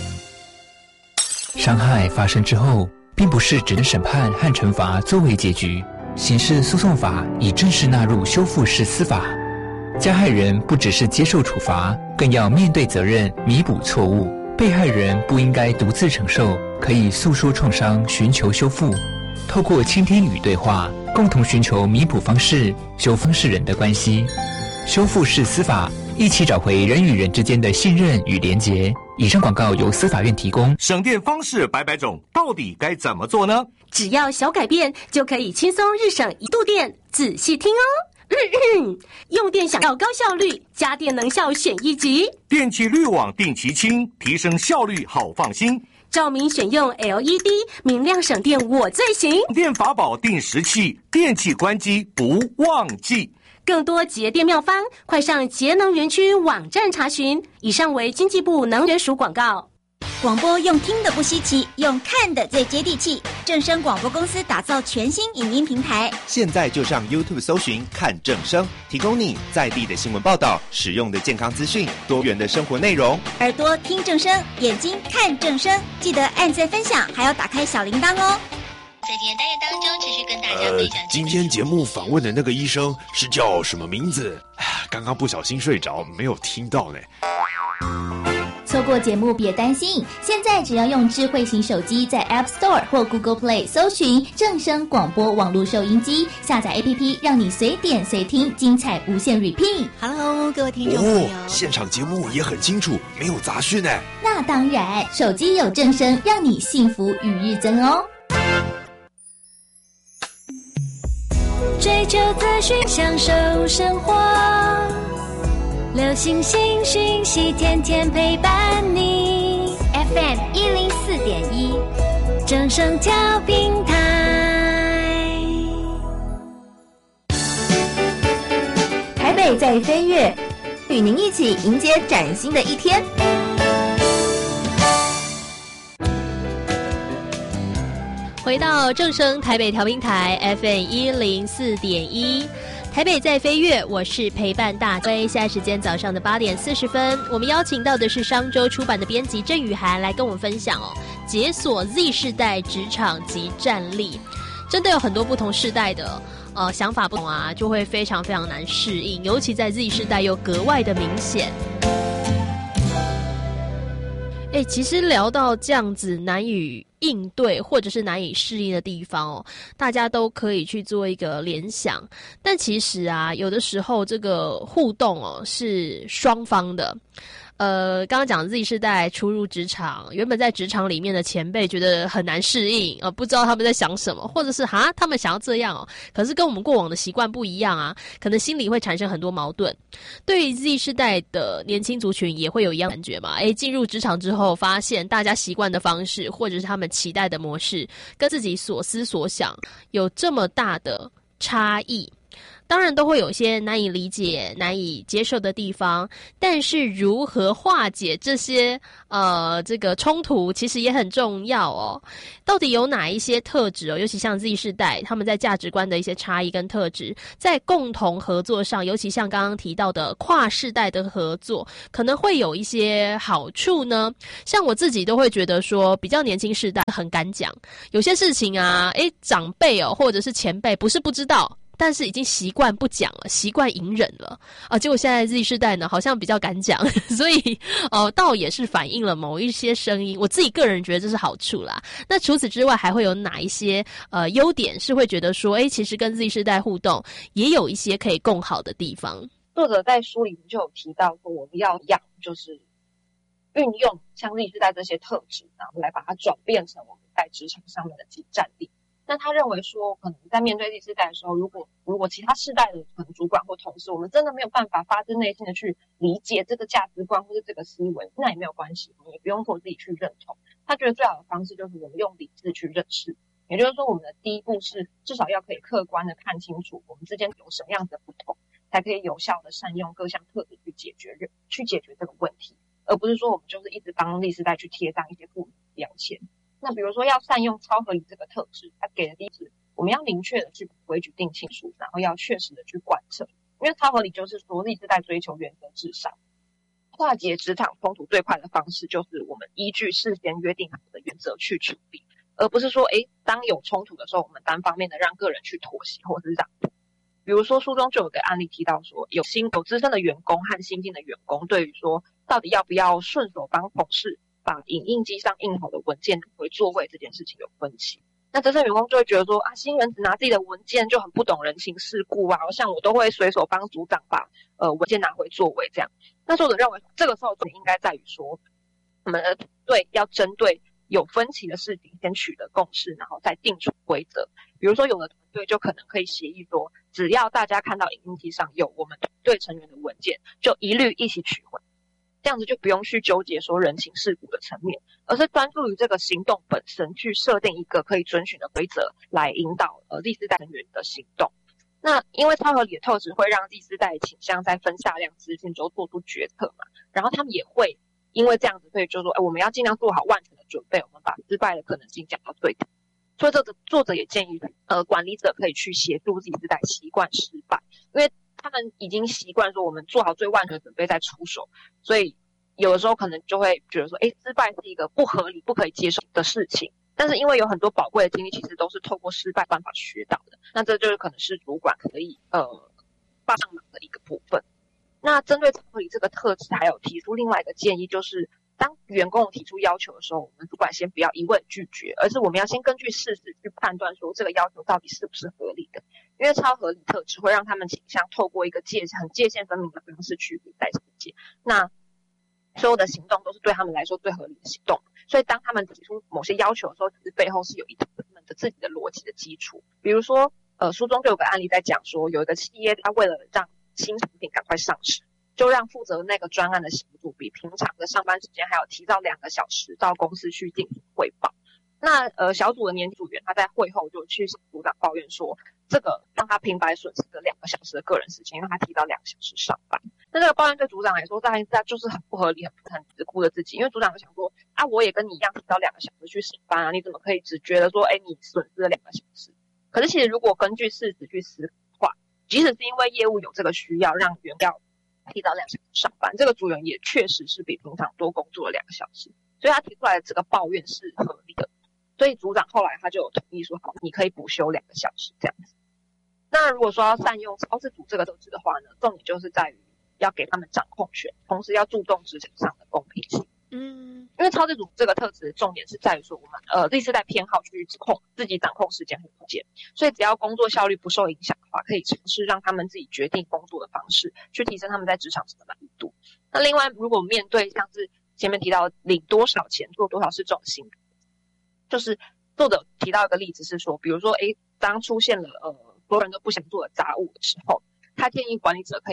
伤害发生之后，并不是只能审判和惩罚作为结局。刑事诉讼法已正式纳入修复式司法，加害人不只是接受处罚，更要面对责任，弥补错误。被害人不应该独自承受，可以诉说创伤，寻求修复。透过倾听与对话，共同寻求弥补方式，修复当事人的关系。修复式司法，一起找回人与人之间的信任与连结。以上广告由司法院提供。 省电方式百百种，到底该怎么做呢？ 只要小改变，就可以轻松日省1度电。仔细听哦。用电想要高效率，家电能效选1级。 电器滤网定期清，提升效率好放心。 照明选用 LED， 明亮省电我最行。 电法宝定时器，电器关机不忘记。 更多节电妙方，快上节能园区网站查询。以上为经济部能源署广告。 广播用听的不稀奇，用看的最接地气。正声广播公司打造全新影音平台， 现在就上 YouTube 搜寻看正声，提供你在地的新闻报道、实用的健康资讯、多元的生活内容。 耳朵听正声，眼睛看正声，记得按赞分享，还要打开小铃铛哦。 在今天单元当中，持续跟大家分享。 今天节目访问的那个医生是叫什么名字？刚刚不小心睡着，没有听到呢。 错过节目别担心，现在只要用智慧型手机在 App Store 或 Google Play 搜寻正声广播网络收音机，下载 APP， 让你随点随听，精彩无限 repeat。Hello， 各位听众朋友， 现场节目也很清楚，没有杂讯呢。 那当然，手机有正声，让你幸福与日增哦。 追求资讯，享受生活，流行新讯息，天天陪伴你。FM 104.1，正声调频台。 台北在飞跃，与您一起迎接崭新的一天。 回到正声台北调频台 FM 104.1，台北在飞跃，我是陪伴大家。现在时间早上的8点40分，我们邀请到的是商周出版的编辑郑雨涵来跟我们分享解锁 Z 世代职场及战力。真的有很多不同世代的想法不同啊，就会非常非常难适应，尤其在 Z 世代又格外的明显。其实聊到这样子难以应对或者是难以适应的地方大家都可以去做一个联想。但其实啊，有的时候这个互动是双方的。刚刚讲 Z 世代初入职场，原本在职场里面的前辈觉得很难适应不知道他们在想什么，或者是他们想要这样可是跟我们过往的习惯不一样啊，可能心里会产生很多矛盾。对于 Z 世代的年轻族群也会有一样的感觉嘛？进入职场之后，发现大家习惯的方式，或者是他们期待的模式，跟自己所思所想有这么大的差异。当然都会有一些难以理解、难以接受的地方，但是如何化解这些这个冲突，其实也很重要哦。到底有哪一些特质哦？尤其像 Z 世代，他们在价值观的一些差异跟特质，在共同合作上，尤其像刚刚提到的跨世代的合作，可能会有一些好处呢。像我自己都会觉得说，比较年轻世代很敢讲，有些事情啊，长辈哦或者是前辈不是不知道。但是已经习惯不讲了，习惯隐忍了啊！结果现在 Z 世代呢，好像比较敢讲，所以倒也是反映了某一些声音。我自己个人觉得这是好处啦。那除此之外，还会有哪一些优点是会觉得说，其实跟 Z 世代互动也有一些可以更好的地方？ 作者在书里面就有提到说，我们要就是运用像 Z 世代这些特质，然后来把它转变成我们在职场上面的即战力。那他认为说，可能在面对第四代的时候，如果其他世代的可能主管或同事，我们真的没有办法发自内心的去理解这个价值观或是这个思维，那也没有关系，你也不用说自己去认同。他觉得最好的方式就是我们用理智去认识，也就是说，我们的第一步是至少要可以客观的看清楚我们之间有什么样的不同，才可以有效的善用各项特质去解决这个问题，而不是说我们就是一直帮第四代去贴上一些负面标签。那比如说要善用超合理这个特质，他给的第一是我们要明确的去规矩定性数，然后要确实的去贯彻。因为超合理就是说第四代追求原则至上，化解职场冲突最快的方式就是我们依据事先约定好的原则去处理，而不是说当有冲突的时候，我们单方面的让个人去妥协或是让步。比如说书中就有个案例提到说，有资深的员工和新进的员工对于说到底要不要顺手帮同事把影印机上印好的文件拿回座位这件事情有分歧。那资深员工就会觉得说新人只拿自己的文件就很不懂人情世故啊，像我都会随手帮组长把文件拿回座位这样。那作者认为这个时候应该在于说，我们的团队要针对有分歧的事情先取得共识，然后再定出规则。比如说有的团队就可能可以协议说，只要大家看到影印机上有我们团队成员的文件，就一律一起取回。这样子就不用去纠结说人情世故的层面，而是专注于这个行动本身，去设定一个可以遵循的规则来引导第四代成员的行动。那因为超合理的特质会让第四代倾向在分下量资讯之后做出决策嘛，然后他们也会因为这样子，所以就说我们要尽量做好万全的准备，我们把失败的可能性降到最低。所以作者也建议管理者可以去协助第四代习惯失败，因为他们已经习惯说我们做好最万全的准备再出手，所以有的时候可能就会觉得说失败是一个不合理不可以接受的事情，但是因为有很多宝贵的经历其实都是透过失败办法学到的，那这就是可能是主管可以帮上忙的一个部分。那针对超合理这个特质还有提出另外一个建议，就是当员工提出要求的时候，我们主管先不要一味拒绝，而是我们要先根据事实去判断说这个要求到底是不是合理的。因为超合理特质会让他们倾向透过一个界限分明的方式去带世界，那所有的行动都是对他们来说最合理的行动。所以当他们提出某些要求的时候，其实背后是有一他们的自己的逻辑的基础。比如说书中就有个案例在讲说，有一个企业他为了让新产品赶快上市，就让负责那个专案的小组比平常的上班时间还要提早2个小时到公司去进行汇报。那小组的年组员他在会后就去向组长抱怨说，这个让他平白损失了2个小时的个人时间，因为他提早2个小时上班。那这个抱怨对组长来说，他就是很不合理、很自顾的自己，因为组长就想说我也跟你一样提早2个小时去上班啊，你怎么可以只觉得说你损失了2个小时？可是其实如果根据事实去思考的话，即使是因为业务有这个需要让员工提早2小时上班，这个组员也确实是比平常多工作了2个小时，所以他提出来的这个抱怨是合理的。所以组长后来他就有同意说，好，你可以补休2个小时这样子。那如果说要善用超自主这个特质的话呢，重点就是在于要给他们掌控权，同时要注重职场上的公平性。因为超自主这个特质的重点是在于说，我们第四代偏好去自己掌控时间和空间，所以只要工作效率不受影响的话，可以尝试让他们自己决定工作的方式，去提升他们在职场上的满意度。那另外，如果面对像是前面提到领多少钱做多少事这种心态，就是作者提到一个例子是说，比如说当出现了所有人都不想做的杂物的时候，他建议管理者可以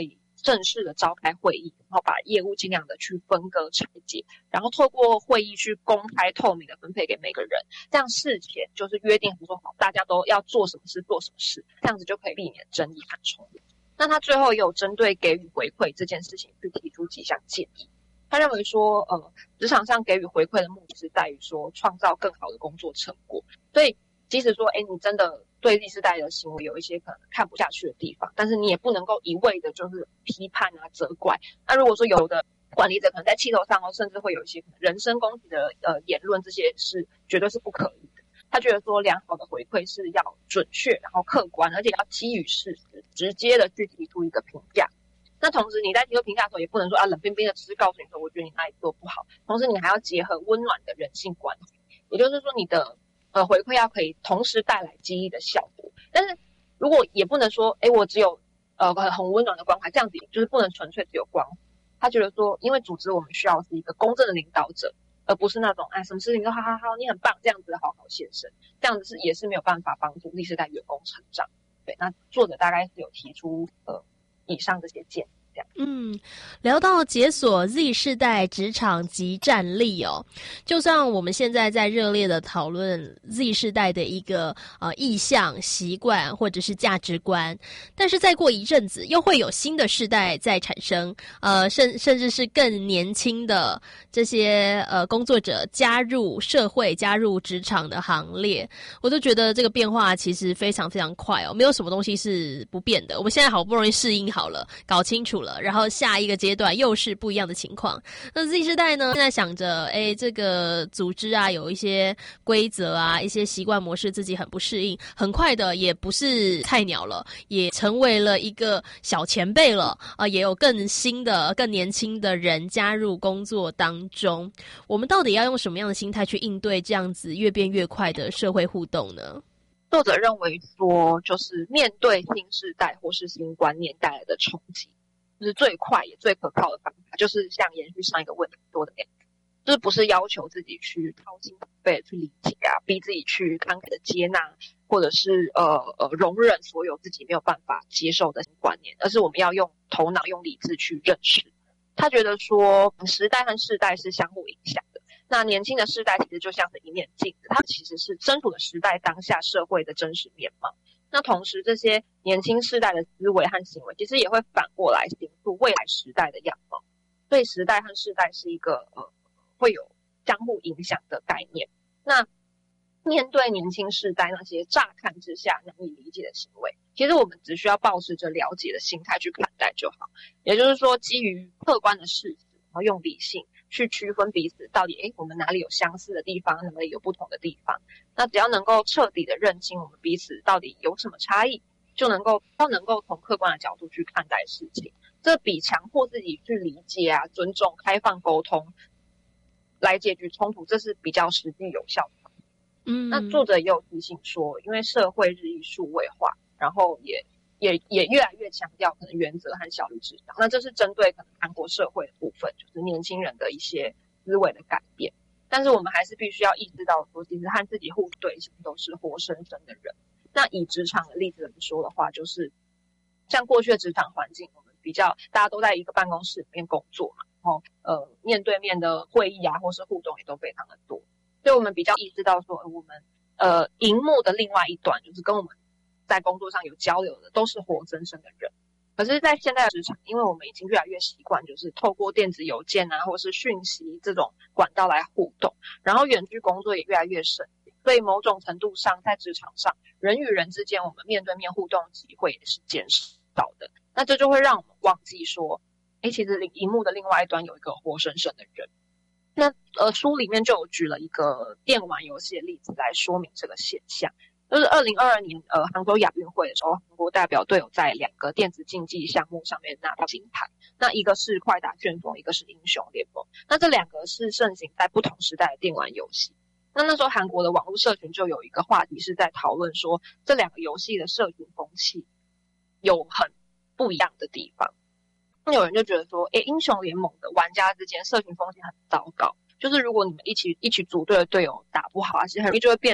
正式的召开会议，然后把业务尽量的去分割拆解，然后透过会议去公开透明的分配给每个人，这样事前就是约定说好大家都要做什么事，这样子就可以避免争议和冲突。那他最后也有针对给予回馈这件事情去提出几项建议。他认为说职场上给予回馈的目的是在于说创造更好的工作成果，所以即使说你真的对Z世代的行为有一些可能看不下去的地方，但是你也不能够一味的就是批判啊责怪。那如果说有的管理者可能在气头上甚至会有一些人身攻击的言论，这些是绝对是不可以的。他觉得说良好的回馈是要准确然后客观，而且要基于事实直接的去提出一个评价。那同时你在提出评价的时候也不能说冷冰冰的只是告诉你说我觉得你哪里做不好，同时你还要结合温暖的人性关怀，也就是说你的回馈要可以同时带来激励的效果。但是如果也不能说我只有很温暖的关怀，这样子就是不能纯粹只有关怀。他觉得说因为组织我们需要是一个公正的领导者，而不是那种什么事情都好你很棒这样子的好好先生，这样子也是没有办法帮助Z世代员工成长。对，那作者大概是有提出以上这些建议。 聊到解锁 Z 世代职场即战力就算我们现在在热烈的讨论 Z 世代的一个意向、习惯或者是价值观，但是再过一阵子又会有新的世代在产生，甚至是更年轻的这些工作者加入社会、加入职场的行列。我都觉得这个变化其实非常非常快没有什么东西是不变的。我们现在好不容易适应好了，搞清楚了，然后下一个阶段又是不一样的情况。那 Z 世代呢，现在想着这个组织有一些规则一些习惯模式自己很不适应，很快的也不是菜鸟了，也成为了一个小前辈了也有更新的更年轻的人加入工作当中。我们到底要用什么样的心态去应对这样子越变越快的社会互动呢？ 作者认为说就是面对新世代或是新观念带来的冲击，就是最快也最可靠的方法，就是像延续上一个问题说的那样，就是不是要求自己去掏心掏肺去理解逼自己去慷慨的接纳，或者是容忍所有自己没有办法接受的观念，而是我们要用头脑用理智去认识。他觉得说时代和世代是相互影响的，那年轻的世代其实就像是一面镜子，它其实是身处的时代当下社会的真实面貌。那同时这些年轻世代的思维和行为其实也会反过来形塑未来时代的样貌，所以时代和世代是一个会有相互影响的概念。那面对年轻世代那些乍看之下难以理解的行为，其实我们只需要抱持着了解的心态去看待就好，也就是说基于客观的事实，然后用理性去区分彼此到底我们哪里有相似的地方，哪里有不同的地方。那只要能够彻底的认清我们彼此到底有什么差异，就能够从客观的角度去看待事情，这比强迫自己去理解尊重、开放沟通来解决冲突，这是比较实际有效的。那作者也有提醒说，因为社会日益数位化，然后也越来越强调可能原则和效率至上，那这是针对可能韩国社会的部分，就是年轻人的一些思维的改变。但是我们还是必须要意识到说，其实和自己互对象都是活生生的人。那以职场的例子来说的话，就是像过去的职场环境，我们比较大家都在一个办公室里面工作嘛，然后面对面的会议或是互动也都非常的多，所以我们比较意识到说，我们荧幕的另外一端，就是跟我们在工作上有交流的都是活生生的人。可是在现在的职场，因为我们已经越来越习惯就是透过电子邮件或是讯息这种管道来互动，然后远距工作也越来越盛行，所以某种程度上在职场上人与人之间我们面对面互动机会也是减少的。那这就会让我们忘记说其实荧幕的另外一端有一个活生生的人。那书里面就有举了一个电玩游戏的例子来说明这个现象，就是2022年杭州亚运会的时候，韩国代表队有在2个电子竞技项目上面拿到金牌，那一个是快打旋风，一个是英雄联盟。那这2个是盛行在不同时代的电玩游戏。那时候韩国的网络社群就有一个话题是在讨论说，这2个游戏的社群风气有很不一样的地方。那有人就觉得说英雄联盟的玩家之间社群风气很糟糕，就是如果你们一起组队的队友打不好其实很容易就会变成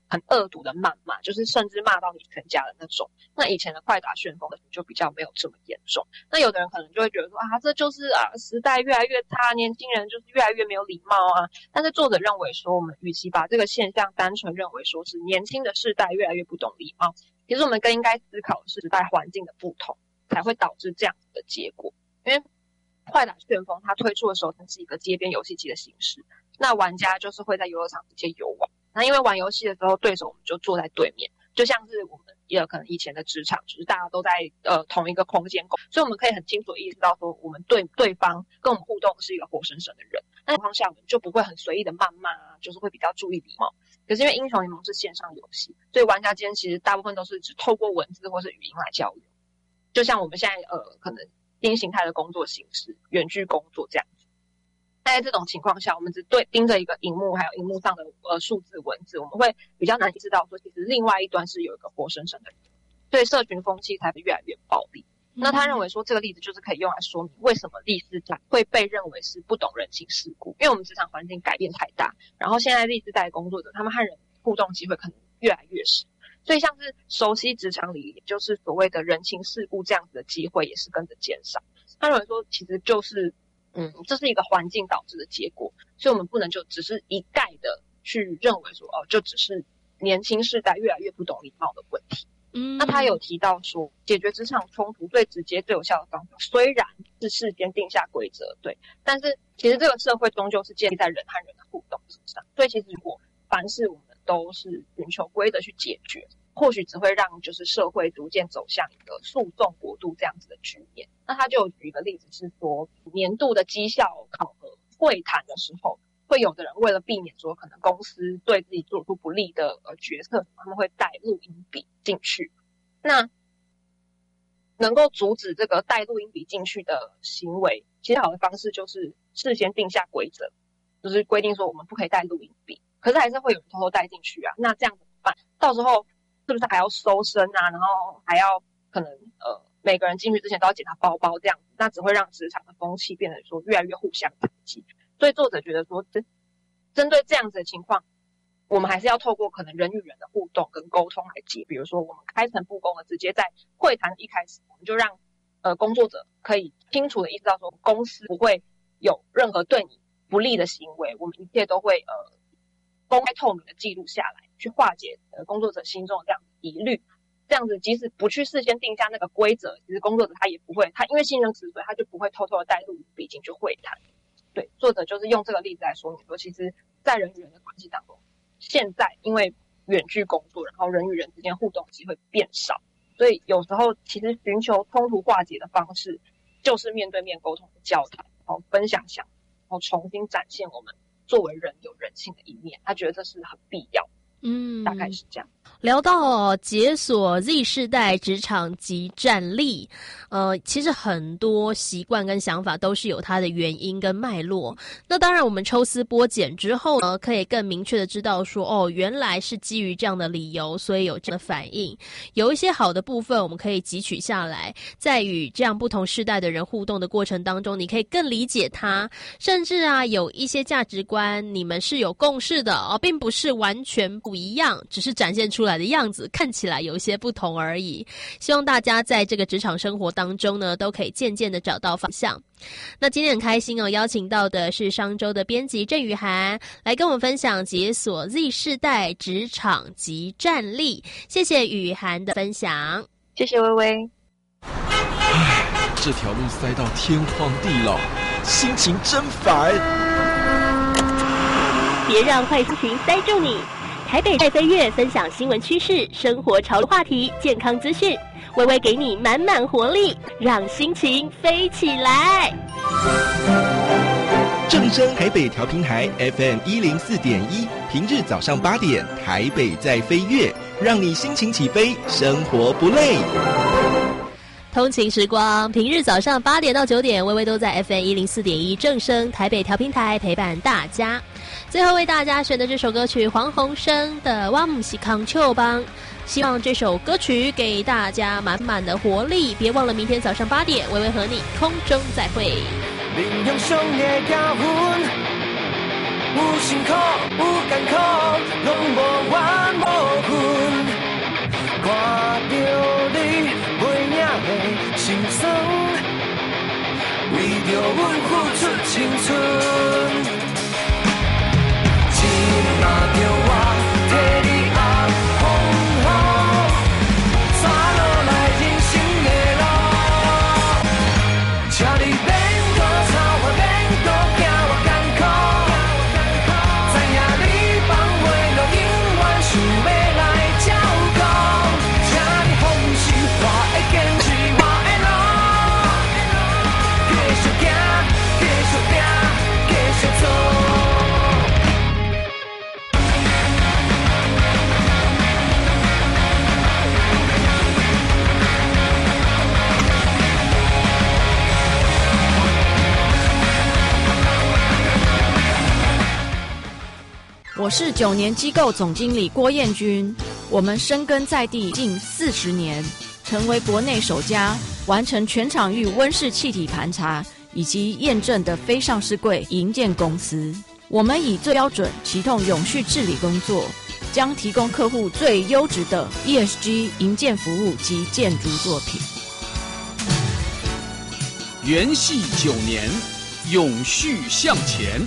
很恶毒的谩骂，就是甚至骂到你全家的那种。那以前的快打旋风就比较没有这么严重。那有的人可能就会觉得说这就是时代越来越差，年轻人就是越来越没有礼貌啊。但是作者认为说，我们与其把这个现象单纯认为说是年轻的世代越来越不懂礼貌，其实我们更应该思考的是时代环境的不同才会导致这样子的结果。因为快打旋风它推出的时候，它是一个街边游戏机的形式，那玩家就是会在游乐场直接游玩。那因为玩游戏的时候，对手我们就坐在对面，就像是我们也可能以前的职场，就是大家都在同一个空间，所以我们可以很清楚地意识到说，我们对方跟我们互动是一个活生生的人。那情况下，我们就不会很随意的谩骂就是会比较注意礼貌。可是因为英雄联盟是线上游戏，所以玩家间其实大部分都是只透过文字或是语音来交流。就像我们现在可能新形态的工作形式，远距工作这样子。在这种情况下，我们只盯着一个荧幕，还有荧幕上的数字文字，我们会比较难意识到说，其实另外一端是有一个活生生的人，所以社群风气才会越来越暴力。那他认为说，这个例子就是可以用来说明为什么历世代会被认为是不懂人情世故，因为我们职场环境改变太大，然后现在历世代的工作者，他们和人互动机会可能越来越少，所以像是熟悉职场里，也就是所谓的人情世故这样子的机会也是跟着减少。他认为说，其实就是这是一个环境导致的结果，所以我们不能就只是一概的去认为说就只是年轻世代越来越不懂礼貌的问题。那他有提到说，解决职场冲突最直接最有效的方法，虽然是事先定下规则，对，但是其实这个社会终究是建立在人和人的互动之上，所以其实如果凡事我们都是寻求规则去解决，或许只会让就是社会逐渐走向一个诉讼国度这样子的局面。那他就举一个例子是说，年度的绩效考核会谈的时候，会有的人为了避免说可能公司对自己做出不利的决策，他们会带录音笔进去。那能够阻止这个带录音笔进去的行为，其实好的方式就是事先定下规则，就是规定说我们不可以带录音笔，可是还是会有人偷偷带进去啊。那这样怎么办？到时候是不是还要搜身啊？然后还要可能每个人进去之前都要检查包包这样子，那只会让职场的风气变得说越来越互相排挤。所以作者觉得说，针对这样子的情况，我们还是要透过可能人与人的互动跟沟通来解。比如说我们开诚布公的直接在会谈一开始，我们就让工作者可以清楚的意识到说，公司不会有任何对你不利的行为，我们一切都会公开透明的记录下来，去化解工作者心中的这样的疑虑。这样子即使不去事先定下那个规则，其实工作者他也不会，他因为信任值，所以他就不会偷偷的带录音笔进去会谈。对，作者就是用这个例子来说明说，其实在人与人的关系当中，现在因为远距工作，然后人与人之间互动机会变少，所以有时候其实寻求冲突化解的方式就是面对面沟通的交谈，然后分享想法，然后重新展现我们作为人有人性的一面。他觉得这是很必要，大概是这样。 聊到解锁 Z 世代职场及战力，其实很多习惯跟想法都是有它的原因跟脉络。那当然我们抽丝剥茧之后呢，可以更明确的知道说，原来是基于这样的理由，所以有这样的反应。有一些好的部分我们可以汲取下来，在与这样不同世代的人互动的过程当中，你可以更理解他，甚至有一些价值观你们是有共识的并不是完全不一样，只是展现出来的样子看起来有些不同而已。希望大家在这个职场生活当中呢，都可以渐渐的找到方向。那今天很开心邀请到的是商周的编辑郑雨涵来跟我们分享解锁 Z 世代职场及战力。谢谢雨涵的分享。 谢谢微微。 这条路塞到天荒地老，心情真烦。 别让坏心情塞住你。台北爱飞跃分享新闻趋势、生活潮流话题、健康资讯，微微给你满满活力，让心情飞起来。 正声台北调频台 FM 104.1，平日早上8点，台北在飞跃，让你心情起飞，生活不累。 通勤时光，平日早上8点到9点，微微都在 FM 104.1正声台北调频台陪伴大家。最后为大家选的这首歌曲，黄鸿升的《我不是康丘帮》，希望这首歌曲给大家满满的活力。别忘了明天早上8点，微微和你空中再会。 领用上的教训， 有辛苦有艰苦，拢无怨无恨。看着你袂影的心酸，为着阮付出青春。今嘛着我替你压风雨，走落来人生的路，请你免搁吵我，免搁惊我艰苦，知影你放袂落，永远想要来照顾，请你放心，我会坚持我的路，继续行，继续拼，继续做。 我是9年机构总经理郭彦君，我们深耕在地近40年，成为国内首家完成全场域温室气体盘查以及验证的非上市柜营建公司。我们以最标准启动永续治理工作，将提供客户最优质的 ESG 营建服务及建筑作品。 元系9年，永续向前。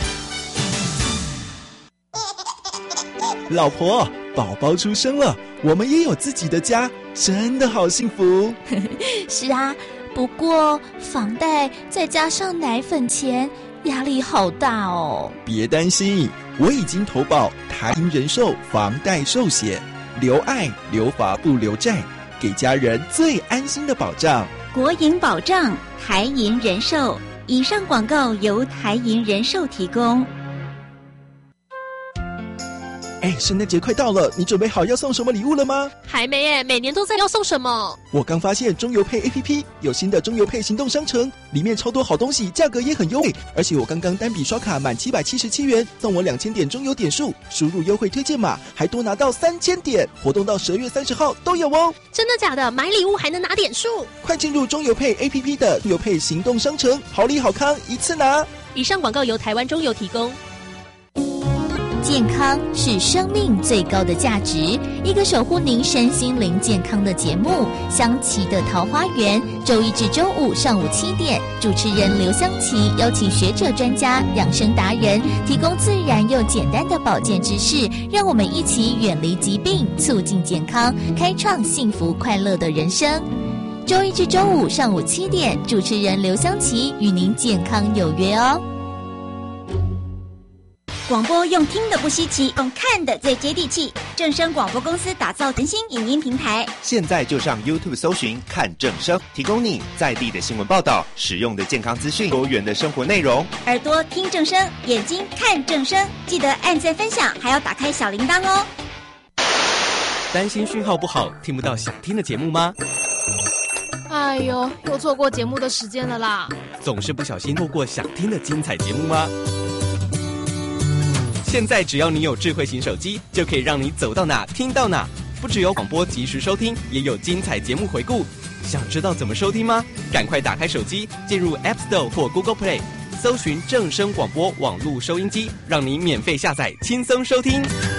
老婆，宝宝出生了，我们也有自己的家，真的好幸福。 是啊，不过房贷再加上奶粉钱，压力好大哦。 别担心，我已经投保台银人寿房贷寿险，留爱留华不留债，给家人最安心的保障。 国营保障，台银人寿。以上广告由台银人寿提供。 圣诞节快到了，你准备好要送什么礼物了吗？ 还没耶，每年都在要送什么。 我刚发现中邮配 APP 有新的中邮配行动商城，里面超多好东西，价格也很优惠。而且我刚刚单笔刷卡满777元，送我2000点中邮点数，输入优惠推荐码，还多拿到3000点，活动到12月30号都有哦。 真的假的？买礼物还能拿点数？ 快进入中邮配 APP 的中邮配行动商城，好礼好康一次拿。 以上广告由台湾中邮提供。 健康是生命最高的价值，一个守护您身心灵健康的节目《香琪的桃花源》，周一至周五上午7点，主持人刘香琪邀请学者专家、养生达人，提供自然又简单的保健知识，让我们一起远离疾病，促进健康，开创幸福快乐的人生。周一至周五上午7点，主持人刘香琪与您健康有约哦。 广播用听的不稀奇，用看的最接地气。正声广播公司打造全新影音平台， 现在就上 YouTube 搜寻看正声，提供你在地的新闻报道、实用的健康资讯、多元的生活内容。 耳朵听正声，眼睛看正声，记得按赞分享，还要打开小铃铛哦。 担心讯号不好，听不到想听的节目吗？ 哎呦，又错过节目的时间了啦！ 总是不小心错过想听的精彩节目吗？现在只要你有智慧型手机，就可以让你走到哪听到哪。不只有广播及时收听，也有精彩节目回顾。想知道怎么收听吗？赶快打开手机，进入 App Store 或 Google Play， 搜寻正声广播网络收音机，让你免费下载，轻松收听。